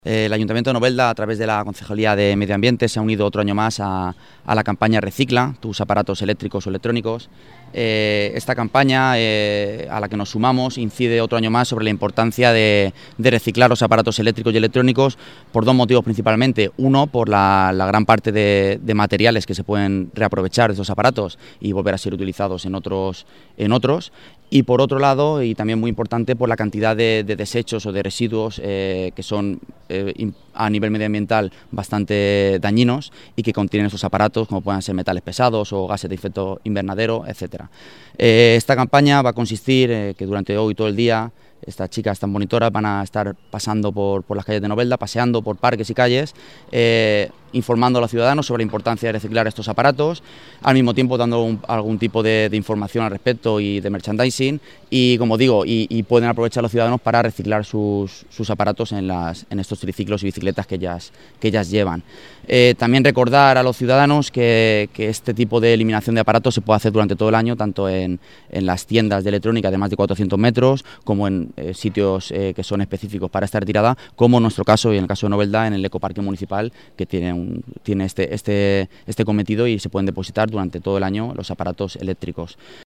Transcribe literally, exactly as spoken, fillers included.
El Ayuntamiento de Novelda, a través de la Concejalía de Medio Ambiente, se ha unido otro año más a, a la campaña Recicla tus aparatos eléctricos o electrónicos. Eh, esta campaña eh, a la que nos sumamos incide otro año más sobre la importancia de, de reciclar los aparatos eléctricos y electrónicos por dos motivos principalmente. Uno, por la, la gran parte de, de materiales que se pueden reaprovechar de estos aparatos y volver a ser utilizados en otros, en otros. Y por otro lado, y también muy importante, por la cantidad de, de desechos o de residuos eh, que son eh, a nivel medioambiental bastante dañinos y que contienen estos aparatos, como puedan ser metales pesados o gases de efecto invernadero, etcétera. Eh, esta campaña va a consistir eh, que durante hoy todo el día estas chicas tan monitoras van a estar pasando por, por las calles de Novelda, paseando por parques y calles, eh, informando a los ciudadanos sobre la importancia de reciclar estos aparatos, al mismo tiempo dando un, algún tipo de, de información al respecto y de merchandising y, como digo, y, y pueden aprovechar los ciudadanos para reciclar sus, sus aparatos en, las, en estos triciclos y bicicletas que ellas, que ellas llevan. Eh, también recordar a los ciudadanos que, que este tipo de eliminación de aparatos se puede hacer durante todo el año, tanto en, en las tiendas de electrónica de más de cuatrocientos metros, como en eh, sitios eh, que son específicos para esta retirada, como en nuestro caso y en el caso de Novelda, en el ecoparque municipal, que tiene, un, tiene este, este, este cometido y se pueden depositar durante todo el año los aparatos eléctricos.